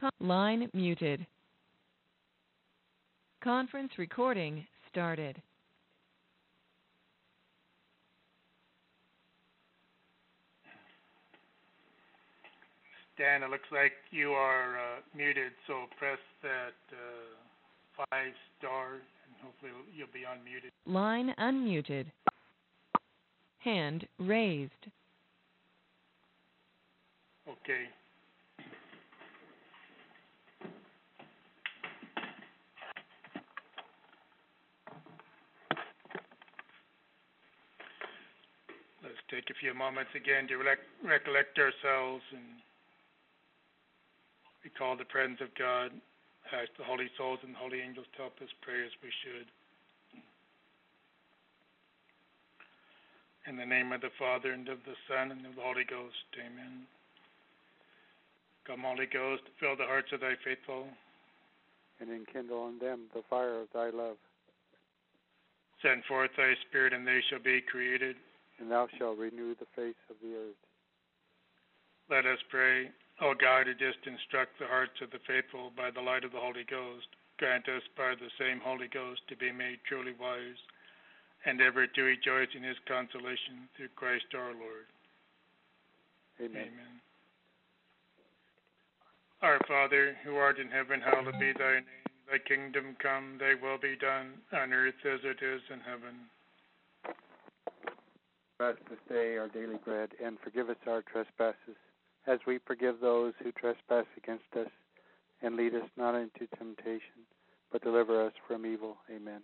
Line muted. Conference recording started. Dan, it looks like you are muted, so press that 5-star and hopefully you'll be unmuted. Line unmuted. Hand raised. Okay. Let's take a few moments again to recollect ourselves and recall the presence of God. Ask the holy souls and holy angels to help us pray as we should. In the name of the Father, and of the Son, and of the Holy Ghost. Amen. Come, Holy Ghost, fill the hearts of thy faithful, and enkindle on them the fire of thy love. Send forth thy Spirit, and they shall be created. And thou shalt renew the face of the earth. Let us pray. O God, who didst instruct the hearts of the faithful by the light of the Holy Ghost, grant us by the same Holy Ghost to be made truly wise, and ever to rejoice in his consolation through Christ our Lord. Amen. Amen. Our Father, who art in heaven, hallowed be thy name. Thy kingdom come, thy will be done, on earth as it is in heaven. Give us this day our daily bread, and forgive us our trespasses, as we forgive those who trespass against us. And lead us not into temptation, but deliver us from evil. Amen.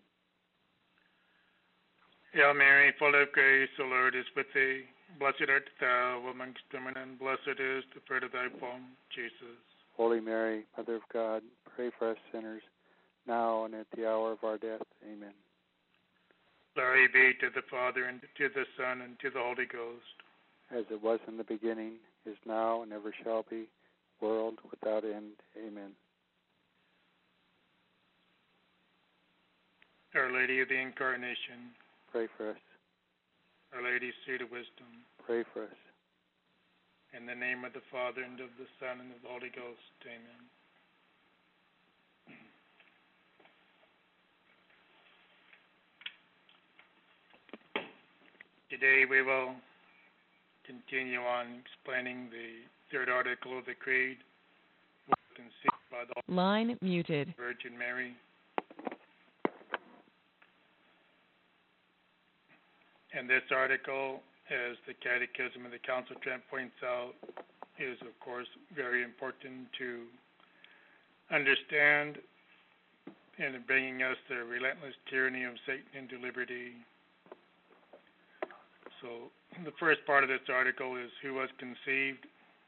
Hail Mary, full of grace, the Lord is with thee. Blessed art thou amongst women, and blessed is the fruit of thy womb, Jesus. Holy Mary, Mother of God, pray for us sinners, now and at the hour of our death. Amen. Glory be to the Father, and to the Son, and to the Holy Ghost. As it was in the beginning, is now, and ever shall be, world without end. Amen. Our Lady of the Incarnation, pray for us. Our Lady, Seat of Wisdom, pray for us. In the name of the Father, and of the Son, and of the Holy Ghost. Amen. Today we will continue on explaining the third article of the Creed, conceived by the Line muted. Virgin Mary. And this article, as the Catechism of the Council of Trent points out, is of course very important to understand in bringing us the relentless tyranny of Satan into liberty. So the first part of this article is who was conceived.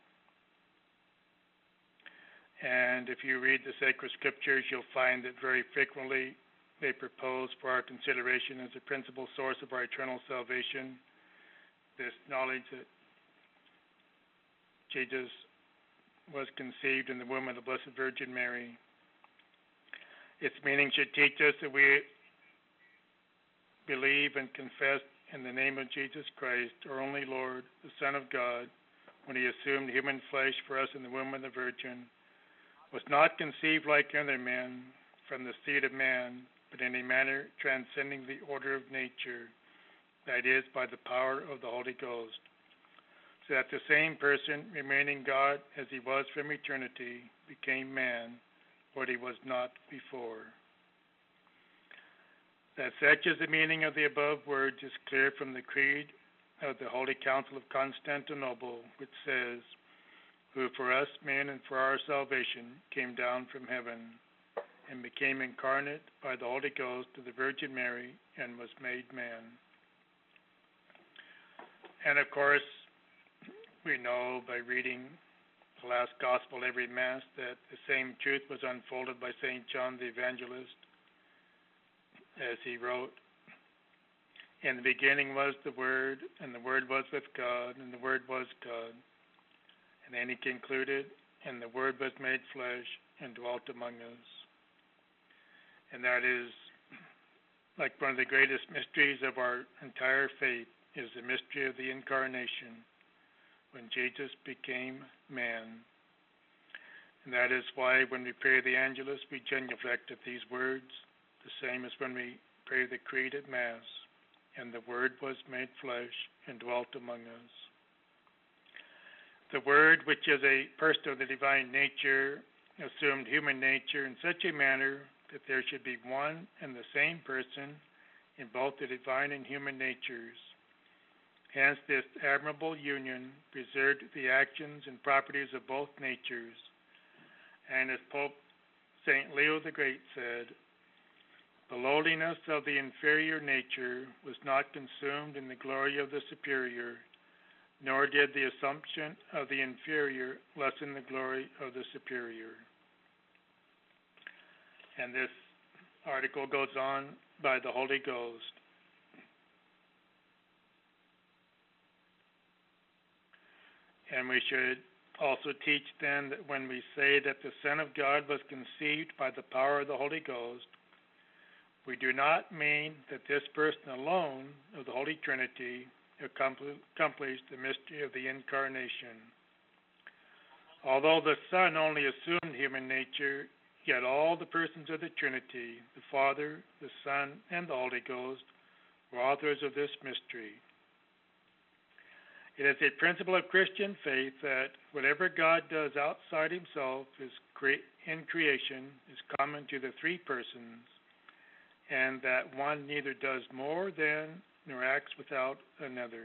And if you read the sacred scriptures, you'll find that very frequently they propose for our consideration as the principal source of our eternal salvation this knowledge that Jesus was conceived in the womb of the Blessed Virgin Mary. Its meaning should teach us that we believe and confess in the name of Jesus Christ, our only Lord, the Son of God, when he assumed human flesh for us in the womb of the Virgin, was not conceived like other men from the seed of man, but in a manner transcending the order of nature, that is, by the power of the Holy Ghost, so that the same person, remaining God as he was from eternity, became man, what he was not before. That such is the meaning of the above words is clear from the Creed of the Holy Council of Constantinople, which says, who for us men and for our salvation came down from heaven and became incarnate by the Holy Ghost to the Virgin Mary and was made man. And of course, we know by reading the last Gospel every Mass that the same truth was unfolded by St. John the Evangelist, as he wrote, in the beginning was the Word, and the Word was with God, and the Word was God. And then he concluded, and the Word was made flesh and dwelt among us. And that is like one of the greatest mysteries of our entire faith, is the mystery of the Incarnation, when Jesus became man. And that is why when we pray the Angelus, we genuflect at these words, the same as when we pray the Creed at Mass. And the Word was made flesh and dwelt among us. The Word, which is a person of the divine nature, assumed human nature in such a manner that there should be one and the same person in both the divine and human natures. Hence, this admirable union preserved the actions and properties of both natures. And as Pope St. Leo the Great said, the lowliness of the inferior nature was not consumed in the glory of the superior, nor did the assumption of the inferior lessen the glory of the superior. And this article goes on by the Holy Ghost. And we should also teach then that when we say that the Son of God was conceived by the power of the Holy Ghost, we do not mean that this person alone of the Holy Trinity accomplished the mystery of the Incarnation. Although the Son only assumed human nature, yet all the persons of the Trinity, the Father, the Son, and the Holy Ghost, were authors of this mystery. It is a principle of Christian faith that whatever God does outside himself in creation is common to the three persons, and that one neither does more than nor acts without another.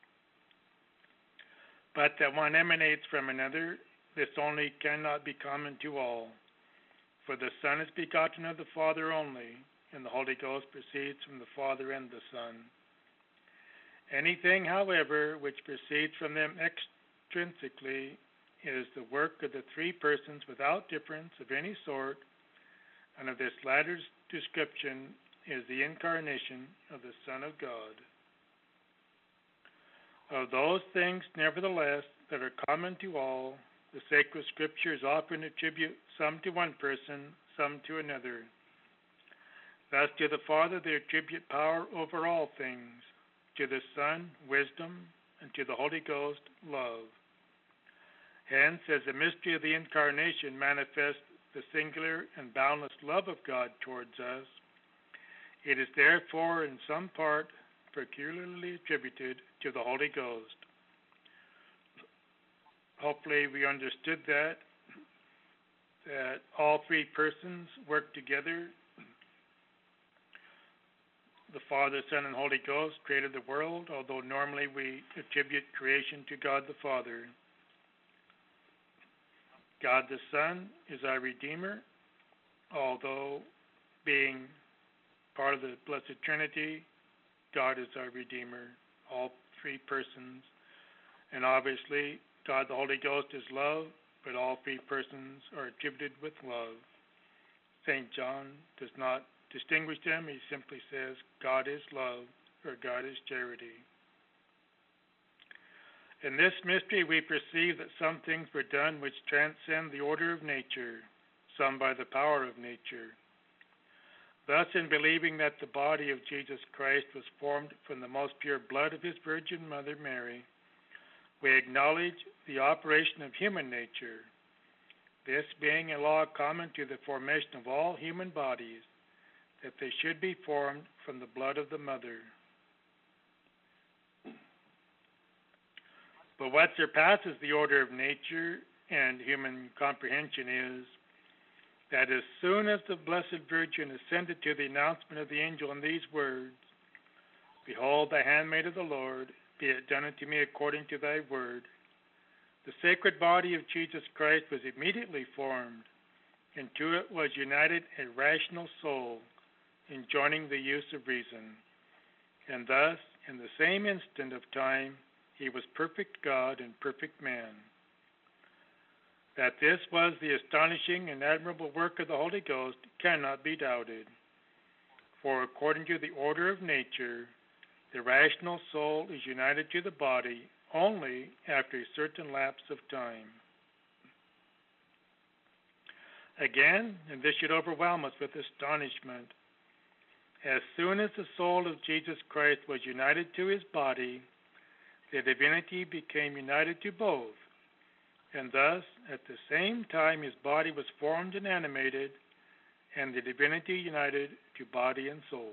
But that one emanates from another, this only cannot be common to all. For the Son is begotten of the Father only, and the Holy Ghost proceeds from the Father and the Son. Anything, however, which proceeds from them extrinsically is the work of the three persons without difference of any sort, and of this latter description is the incarnation of the Son of God. Of those things, nevertheless, that are common to all, the sacred scriptures often attribute some to one person, some to another. Thus to the Father they attribute power over all things, to the Son, wisdom, and to the Holy Ghost, love. Hence, as the mystery of the Incarnation manifests the singular and boundless love of God towards us, it is therefore in some part peculiarly attributed to the Holy Ghost. Hopefully we understood that all three persons work together. The Father, Son, and Holy Ghost created the world, although normally we attribute creation to God the Father. God the Son is our Redeemer, although being part of the Blessed Trinity, God is our Redeemer, all three persons. And obviously, God the Holy Ghost is love, but all three persons are attributed with love. St. John does not distinguish them. He simply says, God is love, or God is charity. In this mystery, we perceive that some things were done which transcend the order of nature, some by the power of nature. Thus, in believing that the body of Jesus Christ was formed from the most pure blood of his Virgin Mother Mary, we acknowledge the operation of human nature, this being a law common to the formation of all human bodies, that they should be formed from the blood of the mother. But what surpasses the order of nature and human comprehension is that as soon as the Blessed Virgin ascended to the announcement of the angel in these words, Behold the handmaid of the Lord, be it done unto me according to thy word, the sacred body of Jesus Christ was immediately formed, and to it was united a rational soul, enjoining the use of reason. And thus, in the same instant of time, he was perfect God and perfect man. That this was the astonishing and admirable work of the Holy Ghost cannot be doubted. For according to the order of nature, the rational soul is united to the body only after a certain lapse of time. Again, and this should overwhelm us with astonishment, as soon as the soul of Jesus Christ was united to his body, the divinity became united to both, And thus, at the same time, his body was formed and animated, and the divinity united to body and soul.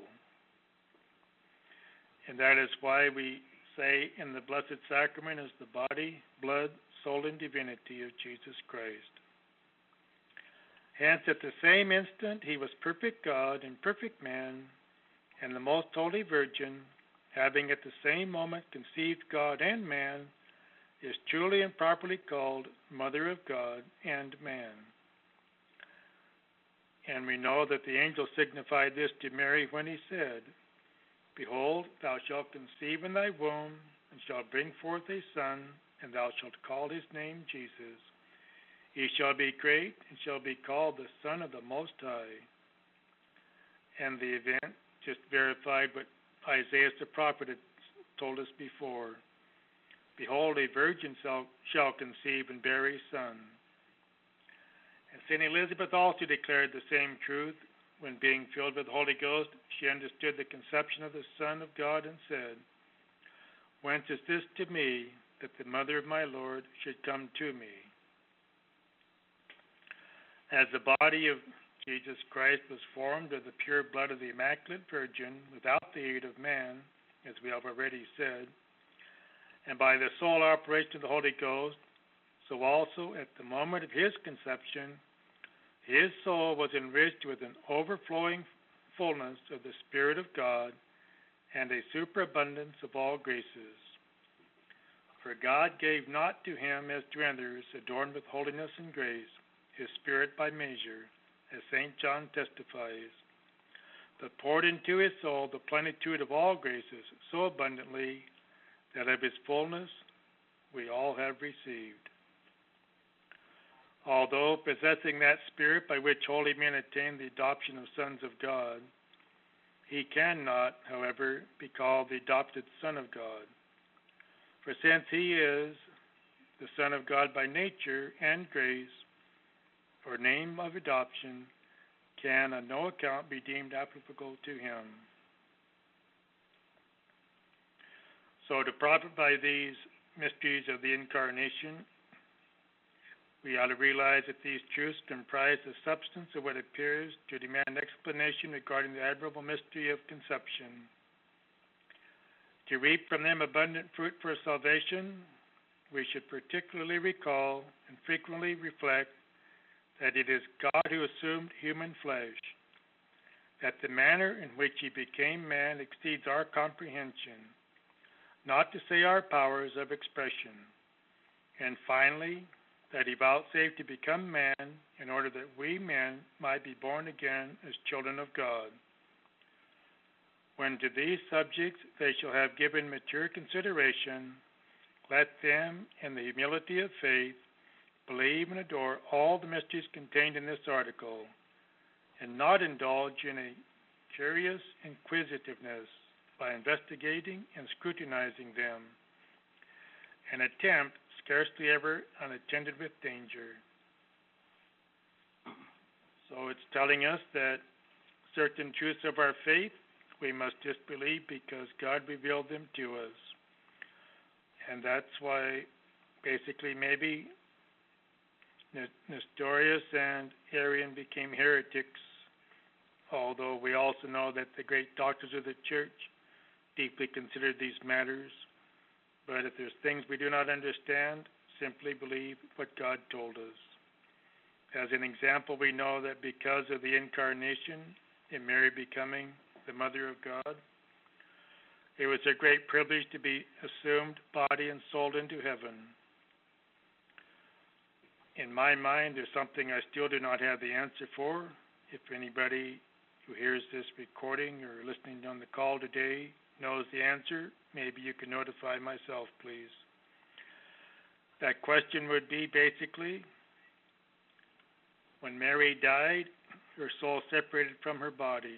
And that is why we say in the Blessed Sacrament is the body, blood, soul, and divinity of Jesus Christ. Hence, at the same instant, he was perfect God and perfect man, and the most holy Virgin, having at the same moment conceived God and man, is truly and properly called Mother of God and man. And we know that the angel signified this to Mary when he said, Behold, thou shalt conceive in thy womb, and shalt bring forth a son, and thou shalt call his name Jesus. He shall be great, and shall be called the Son of the Most High. And the event just verified what Isaiah the prophet had told us before. Behold, a virgin shall conceive and bear a son. And St. Elizabeth also declared the same truth. When being filled with the Holy Ghost, she understood the conception of the Son of God and said, Whence is this to me, that the mother of my Lord should come to me? As the body of Jesus Christ was formed of the pure blood of the Immaculate Virgin, without the aid of man, as we have already said, and by the sole operation of the Holy Ghost, so also at the moment of his conception, his soul was enriched with an overflowing fullness of the Spirit of God and a superabundance of all graces. For God gave not to him as to others, adorned with holiness and grace, his Spirit by measure, as St. John testifies, but poured into his soul the plenitude of all graces so abundantly that of his fullness we all have received. Although possessing that Spirit by which holy men attain the adoption of sons of God, he cannot, however, be called the adopted Son of God. For since he is the Son of God by nature and grace, or name of adoption, can on no account be deemed applicable to him. So to profit by these mysteries of the Incarnation, we ought to realize that these truths comprise the substance of what appears to demand explanation regarding the admirable mystery of conception. To reap from them abundant fruit for salvation, we should particularly recall and frequently reflect that it is God who assumed human flesh, that the manner in which he became man exceeds our comprehension, not to say our powers of expression, and finally, that he vouchsafed to become man in order that we men might be born again as children of God. When to these subjects they shall have given mature consideration, let them, in the humility of faith, believe and adore all the mysteries contained in this article, and not indulge in a curious inquisitiveness by investigating and scrutinizing them, an attempt scarcely ever unattended with danger. So it's telling us that certain truths of our faith we must disbelieve because God revealed them to us. And that's why basically maybe Nestorius and Arian became heretics, although we also know that the great doctors of the church deeply considered these matters. But if there's things we do not understand, simply believe what God told us. As an example, we know that because of the Incarnation and Mary becoming the Mother of God, it was a great privilege to be assumed body and soul into heaven. In my mind, there's something I still do not have the answer for. If anybody who hears this recording or listening on the call today knows the answer, maybe you can notify myself, please. That question would be basically, when Mary died, her soul separated from her body.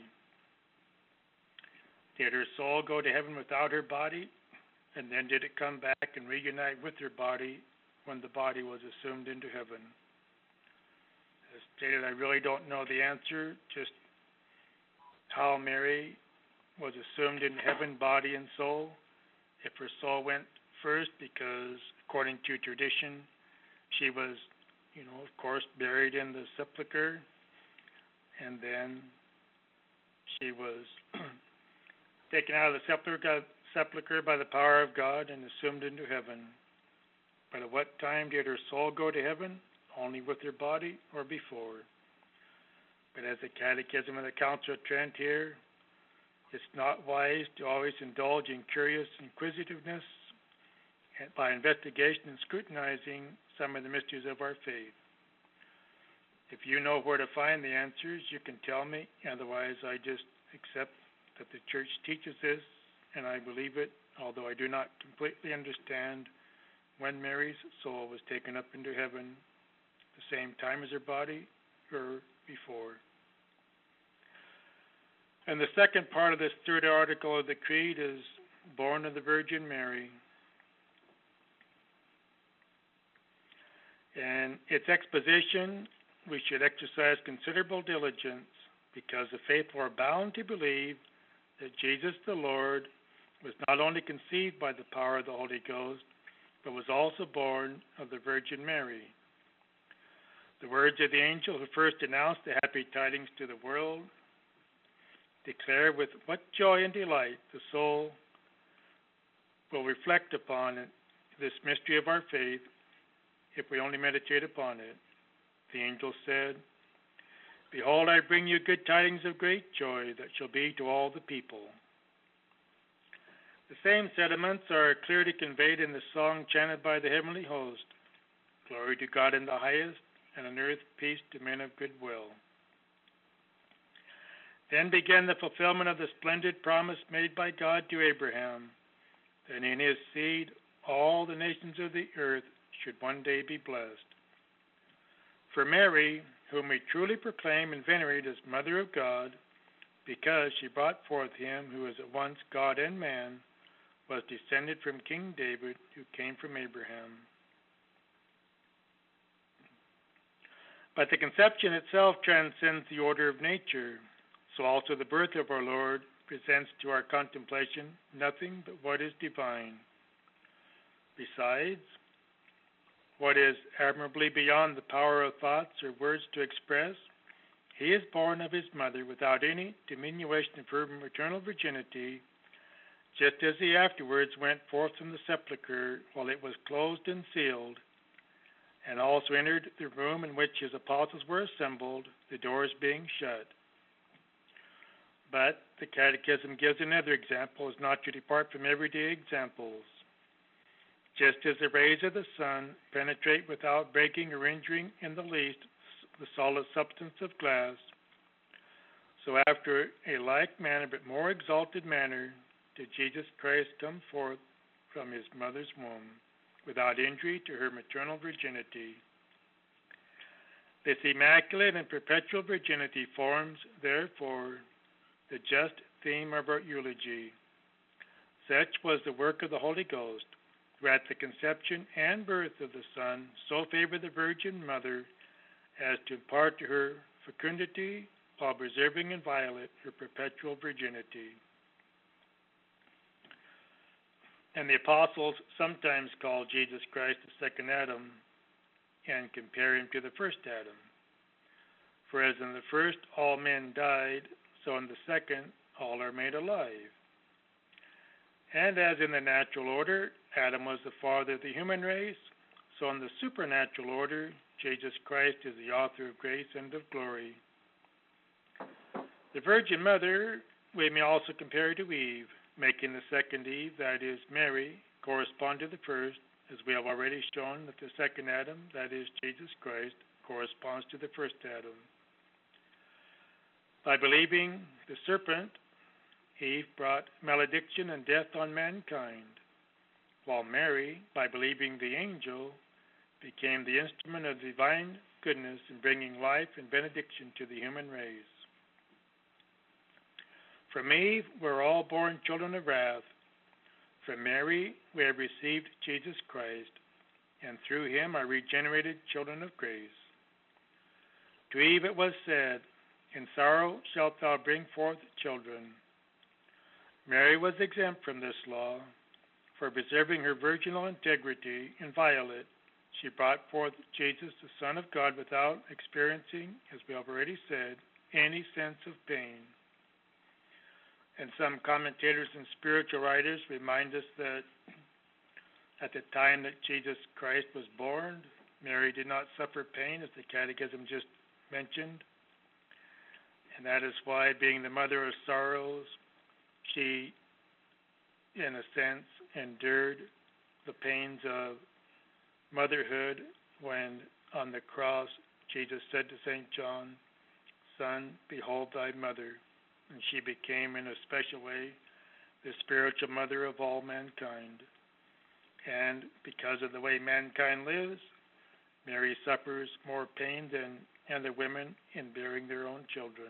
Did her soul go to heaven without her body? And then did it come back and reunite with her body when the body was assumed into heaven? As stated, I really don't know the answer, just how Mary was assumed in heaven, body and soul. If her soul went first because, according to tradition, She was, of course, buried in the sepulchre, and then she was taken out of the sepulchre by the power of God and assumed into heaven. But at what time did her soul go to heaven? Only with her body or before? But as the Catechism of the Council of Trent here, it's not wise to always indulge in curious inquisitiveness by investigation and scrutinizing some of the mysteries of our faith. If you know where to find the answers, you can tell me. Otherwise, I just accept that the Church teaches this, and I believe it, although I do not completely understand when Mary's soul was taken up into heaven, the same time as her body or before. And the second part of this third article of the Creed is born of the Virgin Mary. And its exposition, we should exercise considerable diligence, because the faithful are bound to believe that Jesus the Lord was not only conceived by the power of the Holy Ghost, but was also born of the Virgin Mary. The words of the angel who first announced the happy tidings to the world declare with what joy and delight the soul will reflect upon it, this mystery of our faith, if we only meditate upon it. The angel said, "Behold, I bring you good tidings of great joy that shall be to all the people." The same sentiments are clearly conveyed in the song chanted by the heavenly host, "Glory to God in the highest, and on earth peace to men of good will." Then began the fulfillment of the splendid promise made by God to Abraham, that in his seed all the nations of the earth should one day be blessed. For Mary, whom we truly proclaim and venerate as Mother of God, because she brought forth him who is at once God and man, was descended from King David, who came from Abraham. But the conception itself transcends the order of nature, so also the birth of our Lord presents to our contemplation nothing but what is divine. Besides, what is admirably beyond the power of thoughts or words to express, he is born of his mother without any diminution of her maternal virginity, just as he afterwards went forth from the sepulchre while it was closed and sealed, and also entered the room in which his apostles were assembled, the doors being shut. But the Catechism gives another example, as not to depart from everyday examples. Just as the rays of the sun penetrate without breaking or injuring in the least the solid substance of glass, so after a like manner, but more exalted manner, did Jesus Christ come forth from his mother's womb, without injury to her maternal virginity. This immaculate and perpetual virginity forms, therefore, the just theme of our eulogy. Such was the work of the Holy Ghost, who at the conception and birth of the Son so favored the Virgin Mother as to impart to her fecundity while preserving inviolate her perpetual virginity. And the apostles sometimes call Jesus Christ the second Adam and compare him to the first Adam. For as in the first all men died, so in the second all are made alive. And as in the natural order, Adam was the father of the human race, so in the supernatural order, Jesus Christ is the author of grace and of glory. The Virgin Mother we may also compare to Eve, making the second Eve, that is Mary, correspond to the first, as we have already shown that the second Adam, that is Jesus Christ, corresponds to the first Adam. By believing the serpent, Eve brought malediction and death on mankind, while Mary, by believing the angel, became the instrument of divine goodness in bringing life and benediction to the human race. From Eve, we're all born children of wrath. From Mary, we have received Jesus Christ, and through him are regenerated children of grace. To Eve it was said, "In sorrow shalt thou bring forth children." Mary was exempt from this law, for preserving her virginal integrity inviolate, She brought forth Jesus, the Son of God, without experiencing, as we have already said, any sense of pain. And some commentators and spiritual writers remind us that at the time that Jesus Christ was born, Mary did not suffer pain, as the Catechism just mentioned. And that is why, being the mother of sorrows, she, in a sense, endured the pains of motherhood when on the cross Jesus said to St. John, "Son, behold thy mother." And she became, in a special way, the spiritual mother of all mankind. And because of the way mankind lives, Mary suffers more pain than other women in bearing their own children.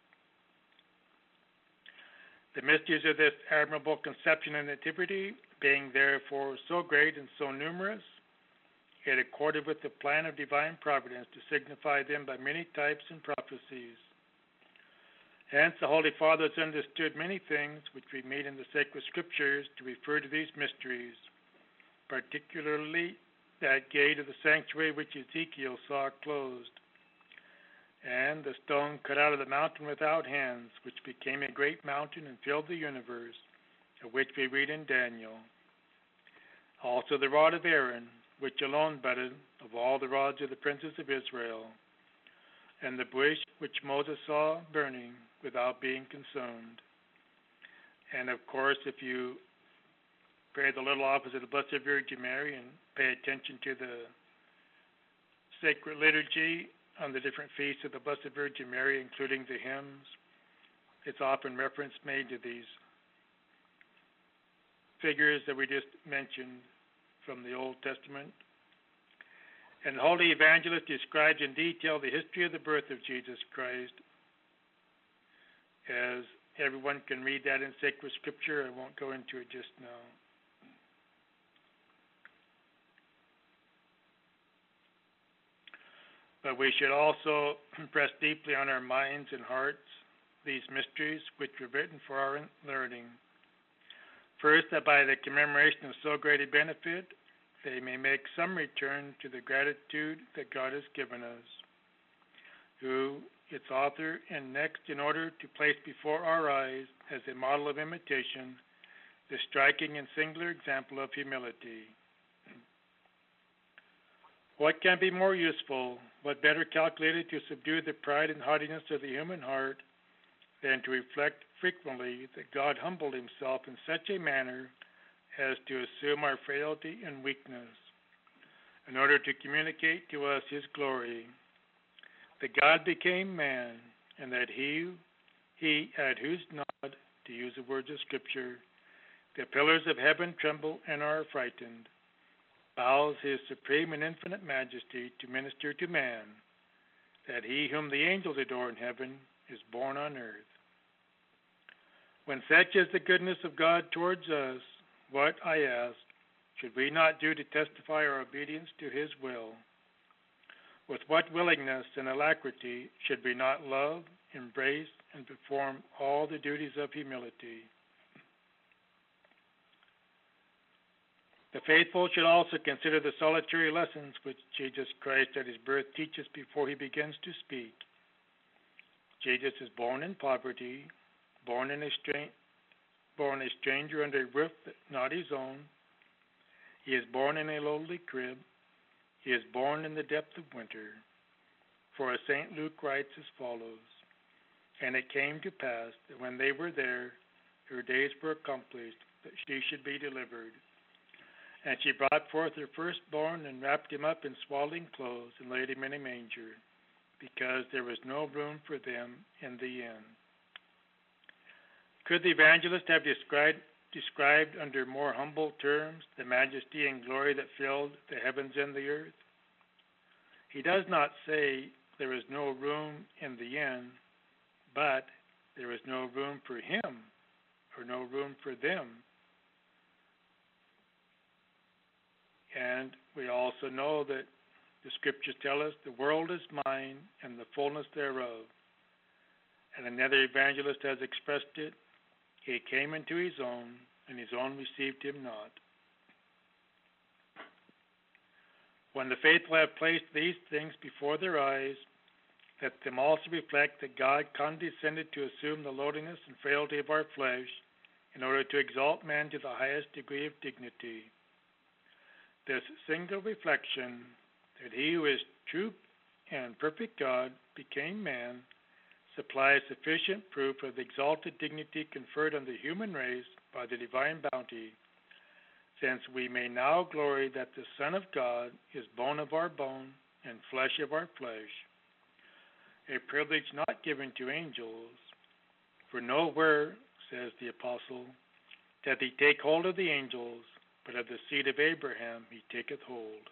The mysteries of this admirable conception and nativity, being therefore so great and so numerous, it accorded with the plan of divine providence to signify them by many types and prophecies. Hence the Holy Fathers understood many things which we meet in the sacred scriptures to refer to these mysteries, particularly that gate of the sanctuary which Ezekiel saw closed, and the stone cut out of the mountain without hands, which became a great mountain and filled the universe, of which we read in Daniel. Also the rod of Aaron, which alone budded of all the rods of the princes of Israel, and the bush which Moses saw burning without being consumed. And of course, if you pray the little office of the Blessed Virgin Mary and pay attention to the sacred liturgy on the different feasts of the Blessed Virgin Mary, including the hymns, it's often reference made to these figures that we just mentioned from the Old Testament. And the Holy Evangelist describes in detail the history of the birth of Jesus Christ, as everyone can read that in sacred scripture. I won't go into it just now. But we should also impress deeply on our minds and hearts these mysteries which were written for our learning. First, that by the commemoration of so great a benefit, they may make some return to the gratitude that God has given us, who, its author, and next, in order to place before our eyes as a model of imitation the striking and singular example of humility. What can be more useful, what better calculated to subdue the pride and haughtiness of the human heart than to reflect frequently that God humbled himself in such a manner as to assume our frailty and weakness, in order to communicate to us his glory, that God became man, and that he at whose nod, to use the words of Scripture, the pillars of heaven tremble and are frightened, bows his supreme and infinite majesty to minister to man, that he whom the angels adore in heaven is born on earth. When such is the goodness of God towards us, what, I ask, should we not do to testify our obedience to his will? With what willingness and alacrity should we not love, embrace, and perform all the duties of humility? The faithful should also consider the solitary lessons which Jesus Christ at his birth teaches before he begins to speak. Jesus is born in poverty, born a stranger under a roof not his own. He is born in a lowly crib. He is born in the depth of winter. For as St. Luke writes as follows, "And it came to pass that when they were there, her days were accomplished, that she should be delivered. And she brought forth her firstborn, and wrapped him up in swaddling clothes, and laid him in a manger, because there was no room for them in the inn." Could the evangelist have described under more humble terms the majesty and glory that filled the heavens and the earth? He does not say there is no room in the inn, but there is no room for him, or no room for them. And we also know that the scriptures tell us the world is mine and the fullness thereof. And another evangelist has expressed it, he came into his own, and his own received him not. When the faithful have placed these things before their eyes, let them also reflect that God condescended to assume the lowliness and frailty of our flesh in order to exalt man to the highest degree of dignity. This single reflection, that he who is true and perfect God became man, supplies sufficient proof of the exalted dignity conferred on the human race by the divine bounty, since we may now glory that the Son of God is bone of our bone and flesh of our flesh, a privilege not given to angels. For nowhere, says the apostle, doth he take hold of the angels, but of the seed of Abraham he taketh hold.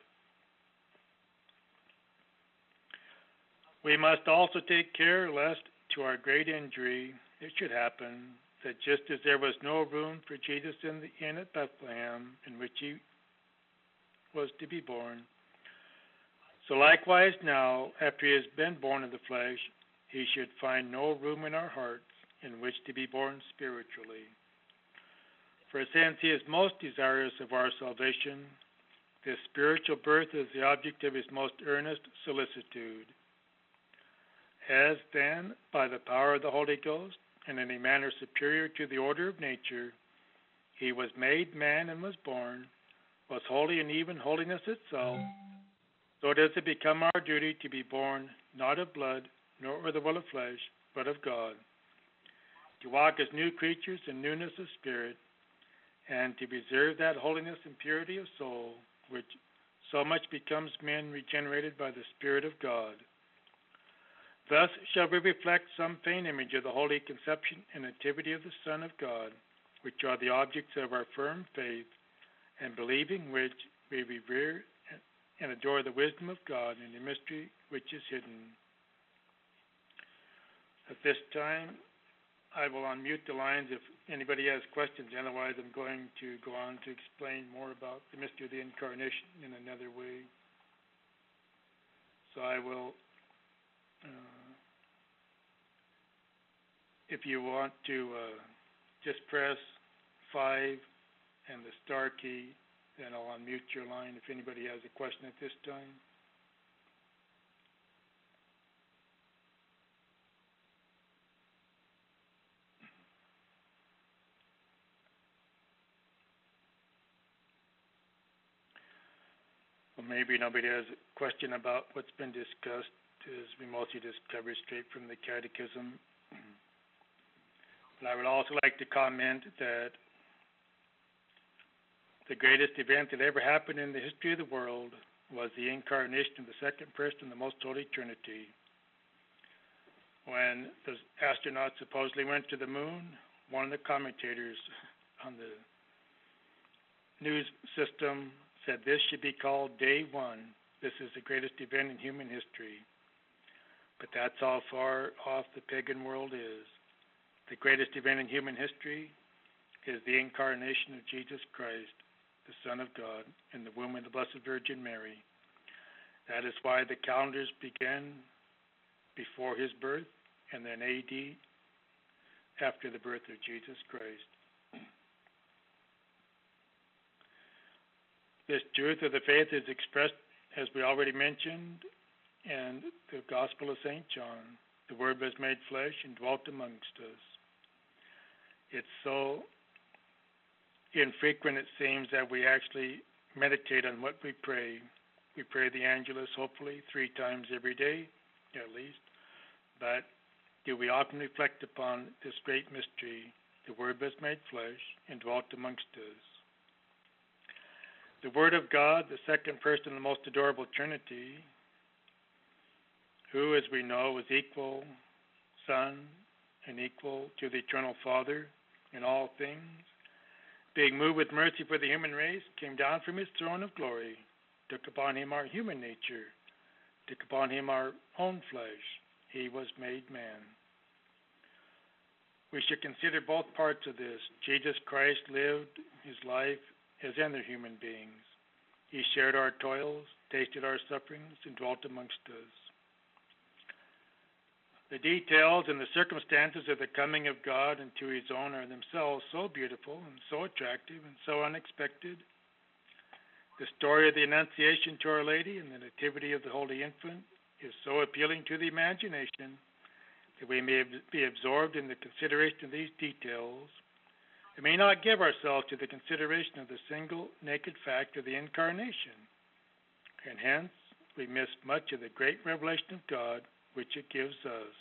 We must also take care lest, to our great injury, it should happen that just as there was no room for Jesus in the inn at Bethlehem in which he was to be born, so likewise now, after he has been born of the flesh, he should find no room in our hearts in which to be born spiritually. For since he is most desirous of our salvation, this spiritual birth is the object of his most earnest solicitude. As then, by the power of the Holy Ghost, and in a manner superior to the order of nature, he was made man and was born, was holy and even holiness itself, so does it become our duty to be born not of blood, nor of the will of flesh, but of God, to walk as new creatures in newness of spirit, and to preserve that holiness and purity of soul, which so much becomes men regenerated by the Spirit of God. Thus shall we reflect some faint image of the holy conception and nativity of the Son of God, which are the objects of our firm faith, and believing which we revere and adore the wisdom of God in the mystery which is hidden. At this time, I will unmute the lines if anybody has questions. Otherwise, I'm going to go on to explain more about the mystery of the Incarnation in another way. So I will, if you want to just press 5 and the star key, then I'll unmute your line if anybody has a question at this time. Well, maybe nobody has a question about what's been discussed, as we mostly just cover straight from the Catechism. But I would also like to comment that the greatest event that ever happened in the history of the world was the incarnation of the second person of the Most Holy Trinity. When the astronauts supposedly went to the moon, one of the commentators on the news system said this should be called Day One. This is the greatest event in human history. But that's how far off the pagan world is. The greatest event in human history is the incarnation of Jesus Christ, the Son of God, in the womb of the Blessed Virgin Mary. That is why the calendars begin before his birth and then AD after the birth of Jesus Christ. This truth of the faith is expressed, as we already mentioned, in the Gospel of St. John. The Word was made flesh and dwelt amongst us. It's so infrequent, it seems, that we actually meditate on what we pray. We pray the Angelus, hopefully, 3 times every day, at least. But do we often reflect upon this great mystery? The Word was made flesh and dwelt amongst us. The Word of God, the second person of the most adorable Trinity, who, as we know, is equal Son and equal to the Eternal Father in all things, being moved with mercy for the human race, came down from his throne of glory, took upon him our human nature, took upon him our own flesh. He was made man. We should consider both parts of this. Jesus Christ lived his life as other human beings. He shared our toils, tasted our sufferings, and dwelt amongst us. The details and the circumstances of the coming of God into his own are themselves so beautiful and so attractive and so unexpected The story of the Annunciation to Our Lady and the Nativity of the Holy Infant is so appealing to the imagination that we may be absorbed in the consideration of these details and may not give ourselves to the consideration of the single naked fact of the Incarnation, and hence we miss much of the great revelation of God which it gives us.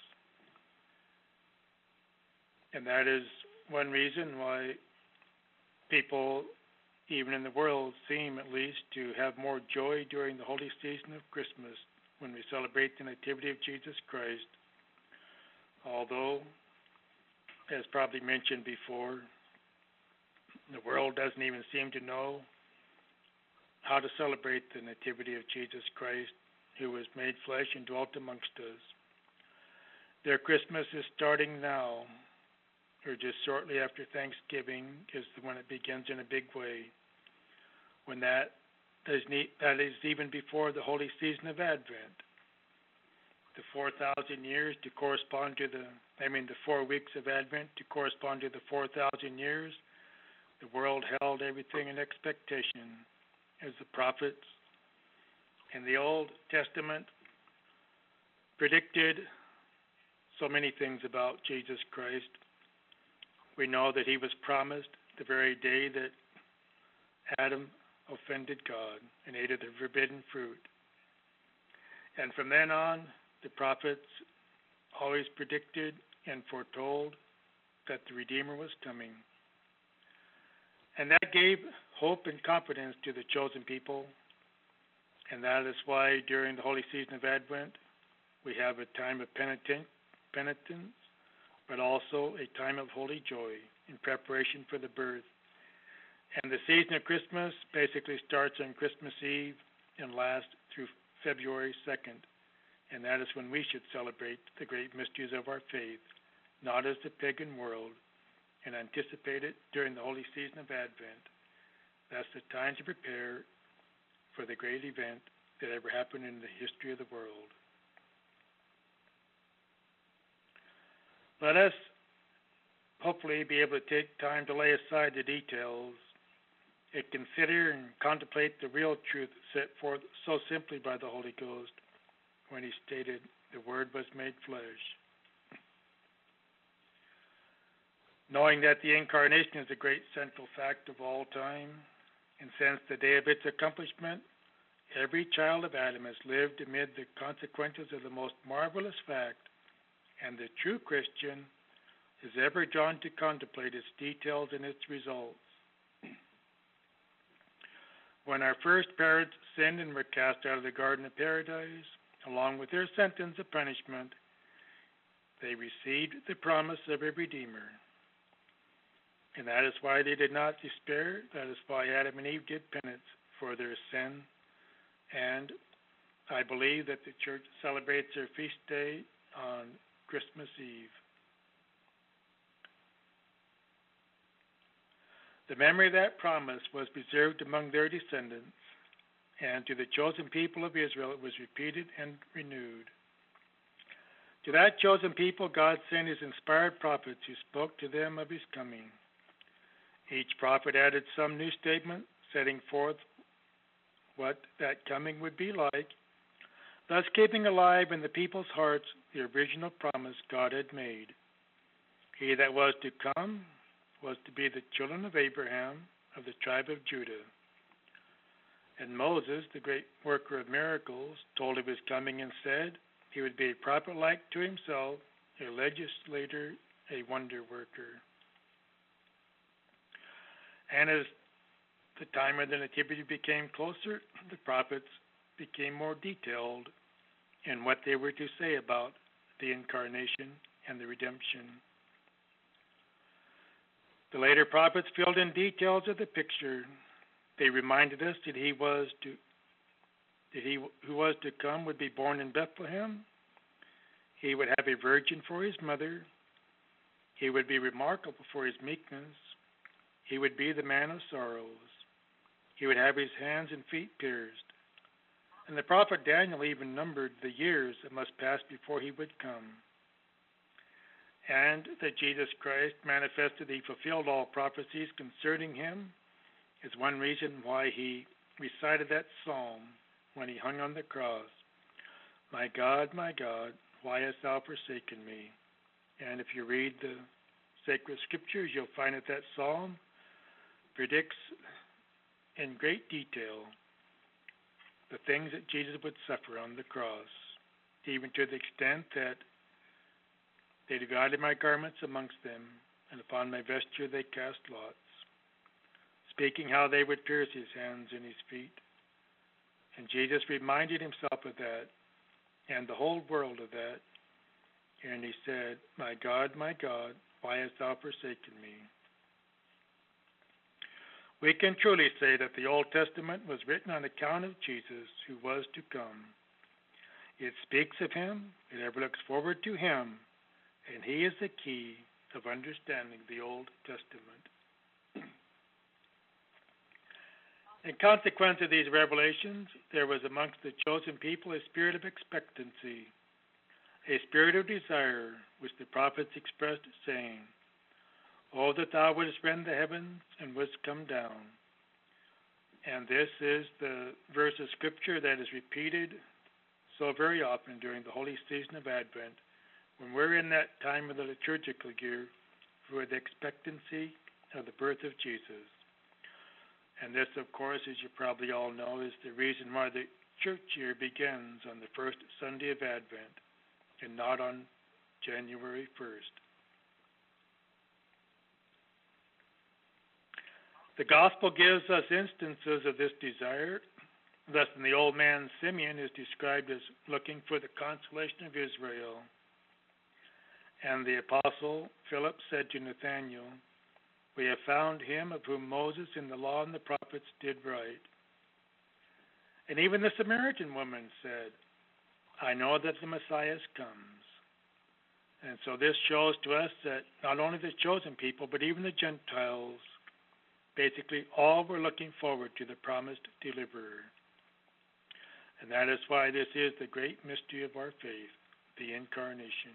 And that is one reason why people, even in the world, seem at least to have more joy during the holy season of Christmas when we celebrate the Nativity of Jesus Christ. Although, as probably mentioned before, the world doesn't even seem to know how to celebrate the Nativity of Jesus Christ, who was made flesh and dwelt amongst us. Their Christmas is starting now, or just shortly after Thanksgiving is when it begins in a big way, when that is even before the holy season of Advent. The 4,000 years to correspond to the 4 weeks of Advent to correspond to the 4,000 years, the world held everything in expectation as the prophets in the Old Testament predicted so many things about Jesus Christ. We know that he was promised the very day that Adam offended God and ate of the forbidden fruit. And from then on, the prophets always predicted and foretold that the Redeemer was coming. And that gave hope and confidence to the chosen people. And that is why during the holy season of Advent, we have a time of penitence, but also a time of holy joy in preparation for the birth. And the season of Christmas basically starts on Christmas Eve and lasts through February 2nd. And that is when we should celebrate the great mysteries of our faith, not as the pagan world, and anticipate it during the holy season of Advent. That's the time to prepare for the great event that ever happened in the history of the world. Let us hopefully be able to take time to lay aside the details and consider and contemplate the real truth set forth so simply by the Holy Ghost when he stated, "The Word was made flesh." Knowing that the Incarnation is a great central fact of all time, and since the day of its accomplishment, every child of Adam has lived amid the consequences of the most marvelous fact, and the true Christian is ever drawn to contemplate its details and its results. When our first parents sinned and were cast out of the Garden of Paradise, along with their sentence of punishment, they received the promise of a Redeemer. And that is why they did not despair. That is why Adam and Eve did penance for their sin. And I believe that the church celebrates their feast day on Christmas Eve. The memory of that promise was preserved among their descendants, and to the chosen people of Israel it was repeated and renewed. To that chosen people God sent his inspired prophets who spoke to them of his coming. Each prophet added some new statement, setting forth what that coming would be like, thus keeping alive in the people's hearts the original promise God had made. He that was to come was to be the children of Abraham, of the tribe of Judah. And Moses, the great worker of miracles, told of his coming and said he would be a prophet like to himself, a legislator, a wonder worker. And as the time of the Nativity became closer, the prophets became more detailed in what they were to say about the Incarnation and the redemption. The later prophets filled in details of the picture. They reminded us that he who was to come would be born in Bethlehem. He would have a virgin for his mother. He would be remarkable for his meekness. He would be the man of sorrows. He would have his hands and feet pierced. And the prophet Daniel even numbered the years that must pass before he would come. And that Jesus Christ manifested he fulfilled all prophecies concerning him is one reason why he recited that psalm when he hung on the cross. My God, why hast thou forsaken me? And if you read the sacred scriptures, you'll find that that psalm predicts in great detail the things that Jesus would suffer on the cross, even to the extent that they divided my garments amongst them, and upon my vesture they cast lots, speaking how they would pierce his hands and his feet. And Jesus reminded himself of that, and the whole world of that, and he said, my God, why hast thou forsaken me? We can truly say that the Old Testament was written on account of Jesus, who was to come. It speaks of him, it ever looks forward to him, and he is the key of understanding the Old Testament. In consequence of these revelations, there was amongst the chosen people a spirit of expectancy, a spirit of desire, which the prophets expressed, saying, Oh, that thou wouldest rend the heavens and wouldest come down. And this is the verse of Scripture that is repeated so very often during the holy season of Advent, when we're in that time of the liturgical year for the expectancy of the birth of Jesus. And this, of course, as you probably all know, is the reason why the church year begins on the first Sunday of Advent and not on January 1st. The Gospel gives us instances of this desire. Thus, in the old man Simeon is described as looking for the consolation of Israel. And the apostle Philip said to Nathanael, We have found him of whom Moses in the law and the prophets did write. And even the Samaritan woman said, I know that the Messiah comes. And so this shows to us that not only the chosen people, but even the Gentiles, basically all were looking forward to the promised deliverer. And that is why this is the great mystery of our faith, the Incarnation.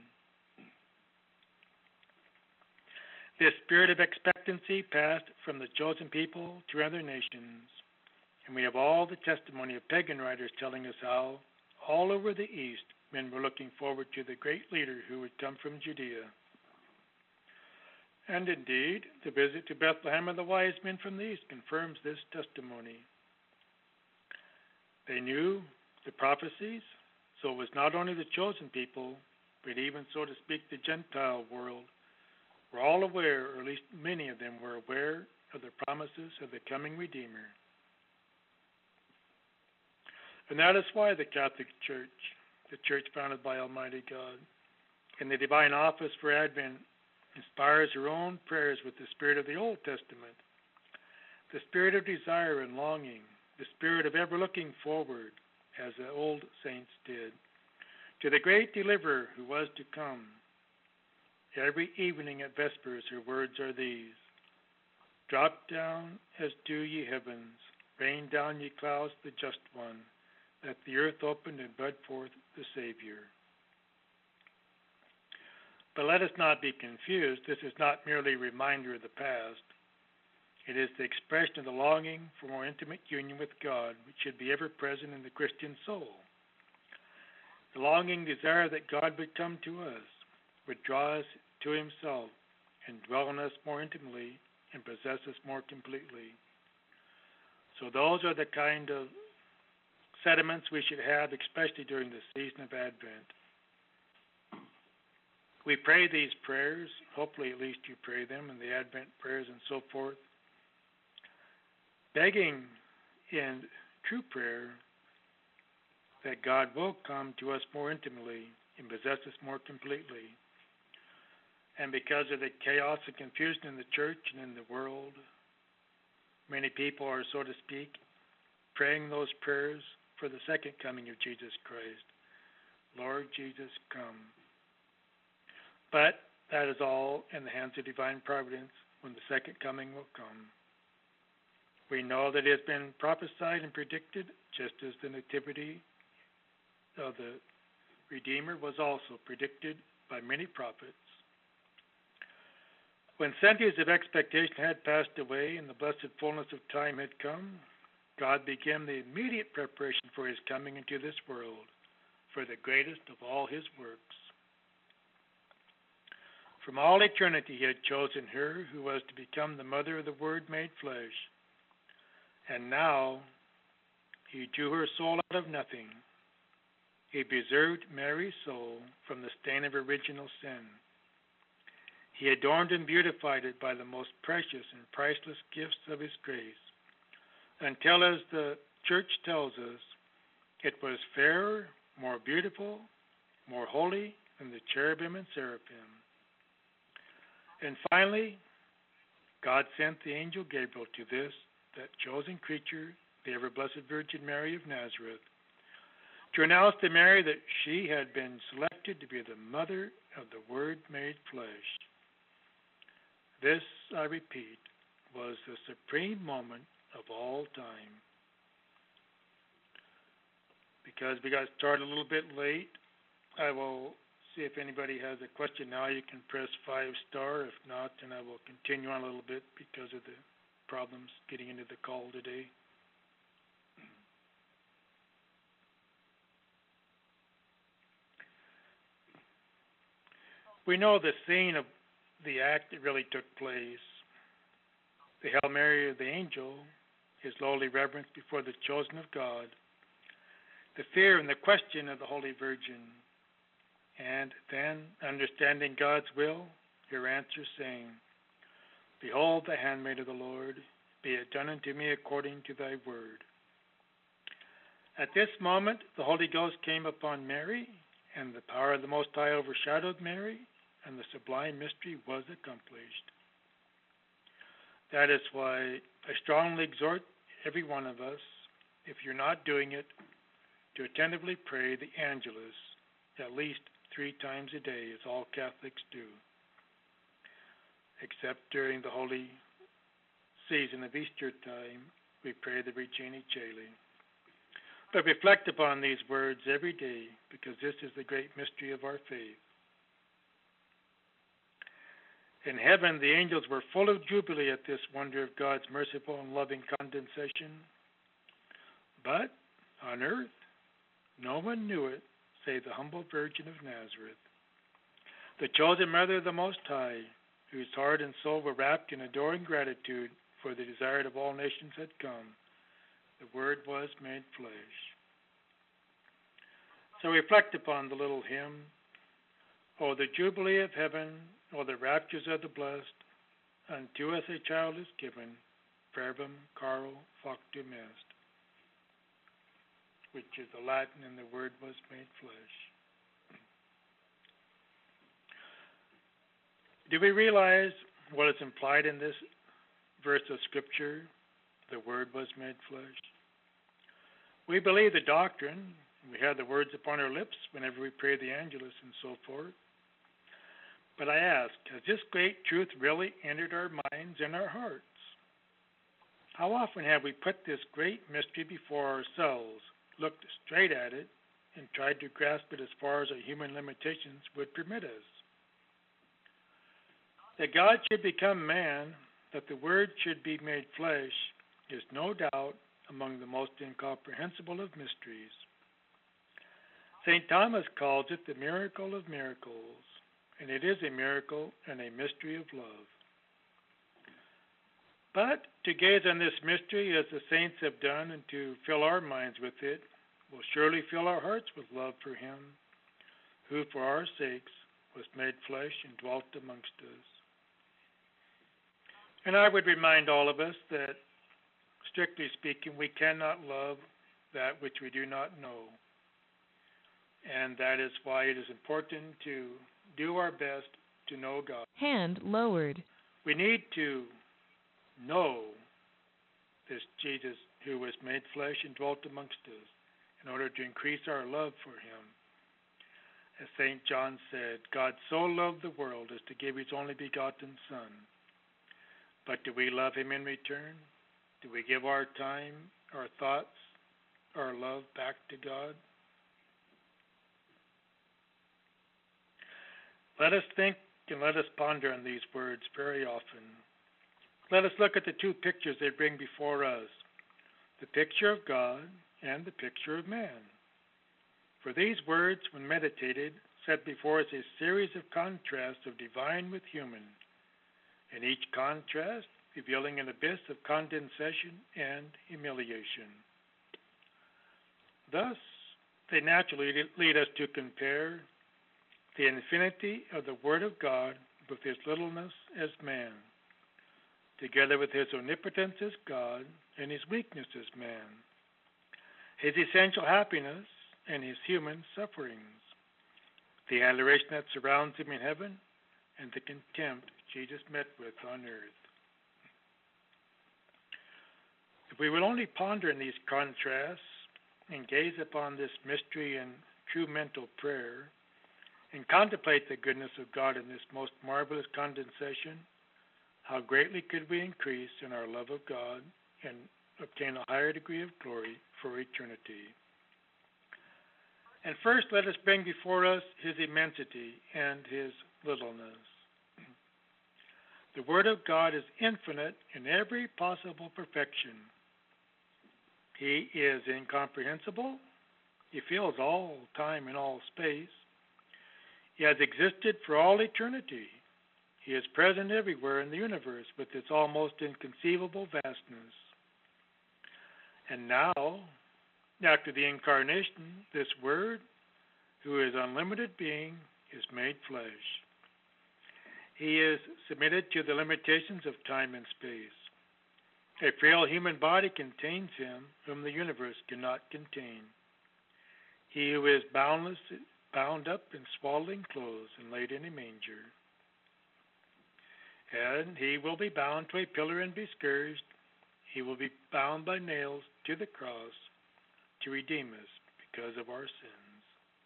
This spirit of expectancy passed from the chosen people to other nations, and we have all the testimony of pagan writers telling us how, all over the East, men were looking forward to the great leader who would come from Judea. And indeed, the visit to Bethlehem of the wise men from the East confirms this testimony. They knew the prophecies, so it was not only the chosen people, but even, so to speak, the Gentile world were all aware, or at least many of them were aware, of the promises of the coming Redeemer. And that is why the Catholic Church, the church founded by Almighty God, in the divine office for Advent, inspires her own prayers with the spirit of the Old Testament, the spirit of desire and longing, the spirit of ever looking forward, as the old saints did, to the great deliverer who was to come. Every evening at Vespers, her words are these: Drop down as dew ye heavens, rain down ye clouds the just one, let the earth open and bud forth the Savior. But let us not be confused. This is not merely a reminder of the past. It is the expression of the longing for more intimate union with God, which should be ever present in the Christian soul. The longing desire that God would come to us, would draw us to himself, and dwell in us more intimately, and possess us more completely. So those are the kind of sentiments we should have, especially during the season of Advent. We pray these prayers, hopefully at least you pray them, in the Advent prayers and so forth, begging in true prayer that God will come to us more intimately and possess us more completely. And because of the chaos and confusion in the church and in the world, many people are, so to speak, praying those prayers for the second coming of Jesus Christ. Lord Jesus, come. But that is all in the hands of divine providence when the second coming will come. We know that it has been prophesied and predicted, just as the nativity of the Redeemer was also predicted by many prophets. When centuries of expectation had passed away and the blessed fullness of time had come, God began the immediate preparation for his coming into this world for the greatest of all his works. From all eternity he had chosen her who was to become the mother of the Word made flesh. And now he drew her soul out of nothing. He preserved Mary's soul from the stain of original sin. He adorned and beautified it by the most precious and priceless gifts of his grace, until, as the church tells us, it was fairer, more beautiful, more holy than the cherubim and seraphim. And finally, God sent the angel Gabriel to that chosen creature, the ever-blessed Virgin Mary of Nazareth, to announce to Mary that she had been selected to be the mother of the Word made flesh. This, I repeat, was the supreme moment of all time. Because we got started a little bit late, I will see if anybody has a question now. You can press 5 star. If not, then I will continue on a little bit because of the problems getting into the call today. We know the scene of the act that really took place. The Hail Mary of the angel, his lowly reverence before the chosen of God, the fear and the question of the Holy Virgin, and then, understanding God's will, your answer saying, Behold the handmaid of the Lord, be it done unto me according to thy word. At this moment, the Holy Ghost came upon Mary, and the power of the Most High overshadowed Mary, and the sublime mystery was accomplished. That is why I strongly exhort every one of us, if you're not doing it, to attentively pray the Angelus at least 3 times a day, as all Catholics do, except during the holy season of Easter time, we pray the Regina Caeli. But reflect upon these words every day, because this is the great mystery of our faith. In heaven, the angels were full of jubilee at this wonder of God's merciful and loving condescension. But on earth, no one knew it, save the humble Virgin of Nazareth, the chosen mother of the Most High, whose heart and soul were wrapped in adoring gratitude for the desire of all nations had come. The Word was made flesh. So reflect upon the little hymn, O the jubilee of heaven, O the raptures of the blessed, unto us a child is given, verbum caro factum est, which is the Latin, and the Word was made flesh. Do we realize what is implied in this verse of Scripture? The Word was made flesh. We believe the doctrine. We have the words upon our lips whenever we pray the Angelus and so forth. But I ask, has this great truth really entered our minds and our hearts? How often have we put this great mystery before ourselves, looked straight at it, and tried to grasp it as far as our human limitations would permit us? That God should become man, that the Word should be made flesh, is no doubt among the most incomprehensible of mysteries. St. Thomas calls it the miracle of miracles, and it is a miracle and a mystery of love. But to gaze on this mystery as the saints have done and to fill our minds with it will surely fill our hearts with love for him, who for our sakes was made flesh and dwelt amongst us. And I would remind all of us that, strictly speaking, we cannot love that which we do not know. And that is why it is important to do our best to know God. Hand lowered. We need to know this Jesus who was made flesh and dwelt amongst us in order to increase our love for him. As St. John said, God so loved the world as to give his only begotten Son. But do we love him in return? Do we give our time, our thoughts, our love back to God? Let us think and let us ponder on these words very often. Let us look at the 2 pictures they bring before us. The picture of God and the picture of man. For these words, when meditated, set before us a series of contrasts of divine with human, and each contrast revealing an abyss of condensation and humiliation. Thus, they naturally lead us to compare the infinity of the Word of God with his littleness as man, together with his omnipotence as God and his weakness as man, his essential happiness and his human sufferings, the adoration that surrounds him in heaven, and the contempt Jesus met with on earth. If we will only ponder in these contrasts and gaze upon this mystery in true mental prayer, and contemplate the goodness of God in this most marvelous condensation, how greatly could we increase in our love of God and obtain a higher degree of glory for eternity. And first, let us bring before us his immensity and his littleness. The Word of God is infinite in every possible perfection. He is incomprehensible. He fills all time and all space. He has existed for all eternity. He is present everywhere in the universe with its almost inconceivable vastness. And now, after the incarnation, this Word, who is unlimited being, is made flesh. He is submitted to the limitations of time and space. A frail human body contains him, whom the universe cannot contain. He who is boundless, bound up in swaddling clothes and laid in a manger. And he will be bound to a pillar and be scourged. He will be bound by nails to the cross to redeem us because of our sins.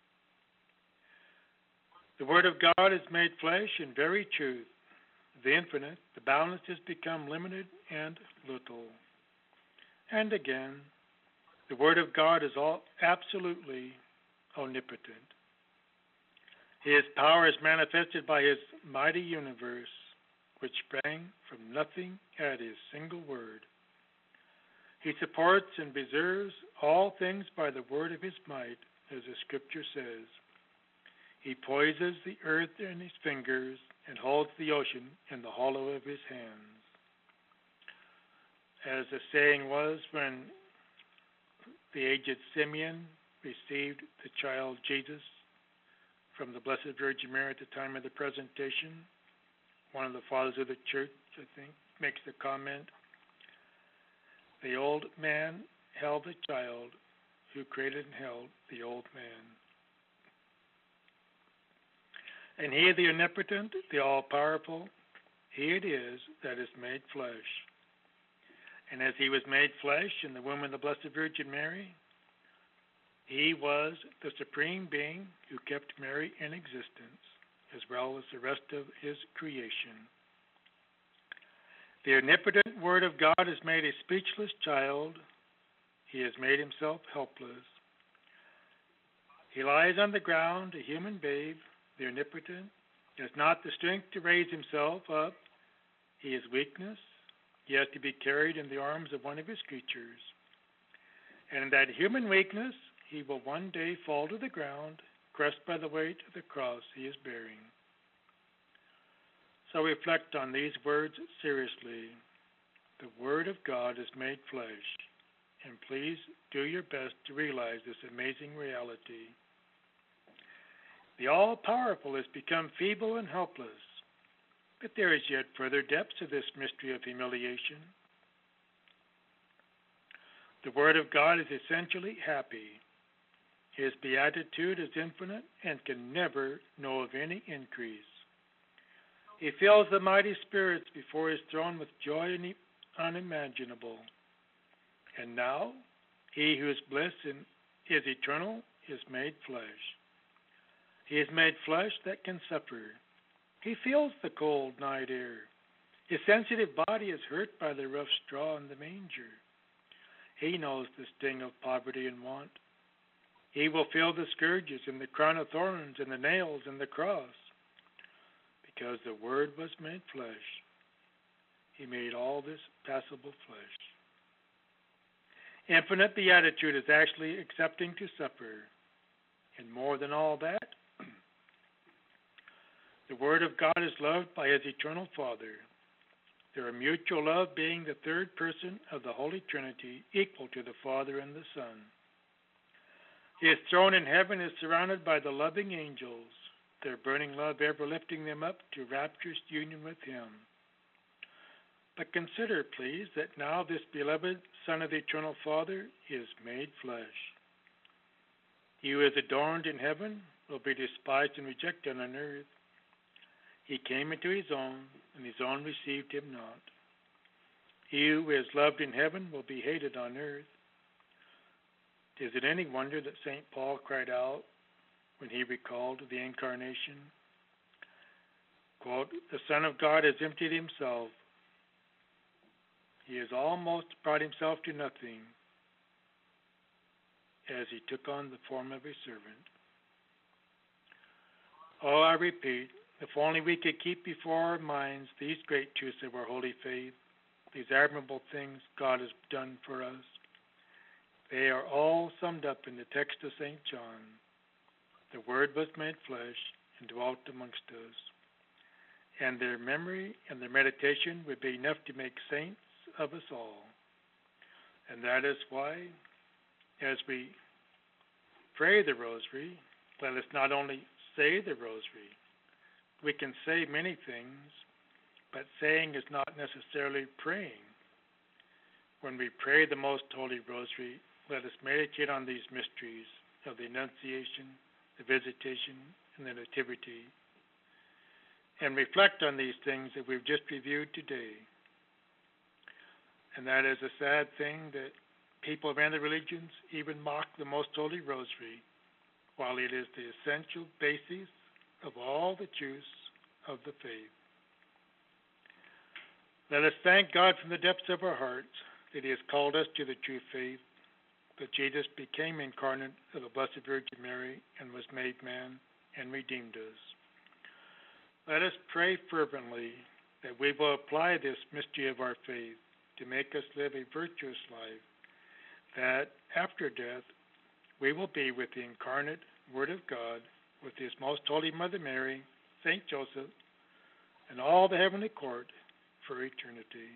The Word of God is made flesh in very truth. The infinite, the boundless, has become limited and little. And again, the Word of God is all absolutely omnipotent. His power is manifested by his mighty universe, which sprang from nothing at his single word. He supports and preserves all things by the word of his might, as the Scripture says. He poises the earth in his fingers and holds the ocean in the hollow of his hands. As the saying was when the aged Simeon received the child Jesus from the Blessed Virgin Mary at the time of the presentation, one of the fathers of the church, I think, makes the comment, the old man held the child who created and held the old man. And he, the omnipotent, the all-powerful, he it is that is made flesh. And as he was made flesh in the womb of the Blessed Virgin Mary, he was the supreme being who kept Mary in existence, as well as the rest of his creation. The omnipotent Word of God has made a speechless child. He has made himself helpless. He lies on the ground, a human babe. The omnipotent has not the strength to raise himself up. He is weakness. He has to be carried in the arms of one of his creatures. And in that human weakness, he will one day fall to the ground, crushed by the weight of the cross he is bearing. So reflect on these words seriously. The Word of God is made flesh, and please do your best to realize this amazing reality. The all-powerful has become feeble and helpless, but there is yet further depth to this mystery of humiliation. The Word of God is essentially happy. His beatitude is infinite and can never know of any increase. He fills the mighty spirits before his throne with joy unimaginable. And now, he who is blessed and is eternal is made flesh. He is made flesh that can suffer. He feels the cold night air. His sensitive body is hurt by the rough straw in the manger. He knows the sting of poverty and want. He will feel the scourges and the crown of thorns and the nails and the cross. Because the Word was made flesh, he made all this passible flesh. Infinite beatitude is actually accepting to suffer. And more than all that, the Word of God is loved by His eternal Father. Their mutual love being the third person of the Holy Trinity, equal to the Father and the Son. His throne in heaven is surrounded by the loving angels, their burning love ever lifting them up to rapturous union with Him. But consider, please, that now this beloved Son of the Eternal Father is made flesh. He who is adorned in heaven will be despised and rejected on earth. He came into His own, and His own received Him not. He who is loved in heaven will be hated on earth. Is it any wonder that St. Paul cried out when he recalled the Incarnation? Quote, "The Son of God has emptied Himself. He has almost brought Himself to nothing as He took on the form of a servant." Oh, I repeat, if only we could keep before our minds these great truths of our holy faith, these admirable things God has done for us. They are all summed up in the text of St. John. The Word was made flesh and dwelt amongst us. And their memory and their meditation would be enough to make saints of us all. And that is why, as we pray the Rosary, let us not only say the Rosary. We can say many things, but saying is not necessarily praying. When we pray the Most Holy Rosary, let us meditate on these mysteries of the Annunciation, the Visitation, and the Nativity, and reflect on these things that we've just reviewed today. And that is a sad thing that people of other religions even mock the Most Holy Rosary, while it is the essential basis of all the truths of the faith. Let us thank God from the depths of our hearts that He has called us to the true faith, that Jesus became incarnate of the Blessed Virgin Mary and was made man and redeemed us. Let us pray fervently that we will apply this mystery of our faith to make us live a virtuous life, that after death we will be with the incarnate Word of God, with His Most Holy Mother Mary, Saint Joseph, and all the heavenly court for eternity.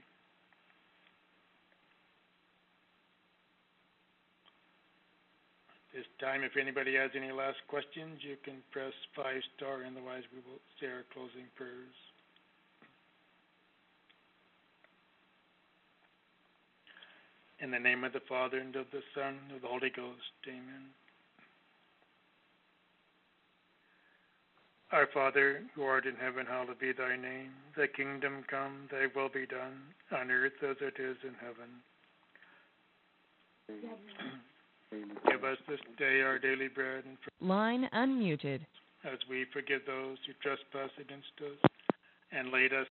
This time, if anybody has any last questions, you can press 5 star, otherwise we will say our closing prayers. In the name of the Father, and of the Son, and of the Holy Ghost, amen. Our Father, who art in heaven, hallowed be thy name. Thy kingdom come, thy will be done, on earth as it is in heaven. Give us this day our daily bread, and Line unmuted. as we forgive those who trespass against us. And lead us